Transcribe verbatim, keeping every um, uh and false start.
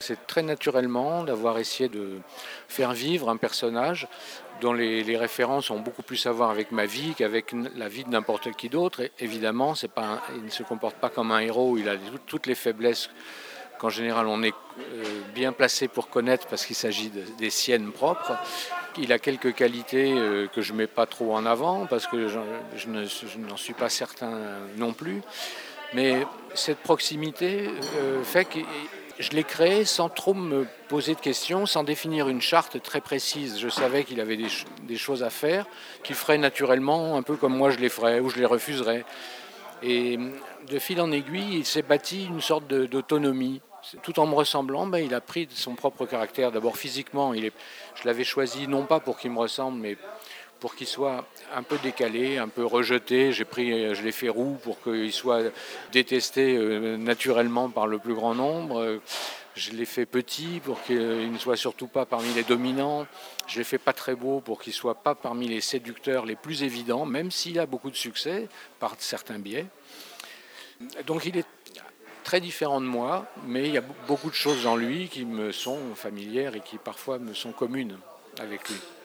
c'est très naturellement d'avoir essayé de faire vivre un personnage dont les, les références ont beaucoup plus à voir avec ma vie qu'avec la vie de n'importe qui d'autre. Et évidemment, c'est pas un, il ne se comporte pas comme un héros, il a toutes les faiblesses qu'en général on est bien placé pour connaître parce qu'il s'agit de, des siennes propres. Il a quelques qualités que je ne mets pas trop en avant parce que je, je, ne, je n'en suis pas certain non plus. Mais cette proximité euh, fait que je l'ai créé sans trop me poser de questions, sans définir une charte très précise. Je savais qu'il avait des, des choses à faire, qu'il ferait naturellement, un peu comme moi je les ferais ou je les refuserais. Et de fil en aiguille, il s'est bâti une sorte de, d'autonomie. Tout en me ressemblant, ben, il a pris son propre caractère. D'abord physiquement, il est, je l'avais choisi non pas pour qu'il me ressemble, mais pour qu'il soit un peu décalé, un peu rejeté. J'ai pris, je l'ai fait roux pour qu'il soit détesté naturellement par le plus grand nombre. Je l'ai fait petit pour qu'il ne soit surtout pas parmi les dominants. Je l'ai fait pas très beau pour qu'il ne soit pas parmi les séducteurs les plus évidents, même s'il a beaucoup de succès par certains biais. Donc il est très différent de moi, mais il y a beaucoup de choses en lui qui me sont familières et qui parfois me sont communes avec lui.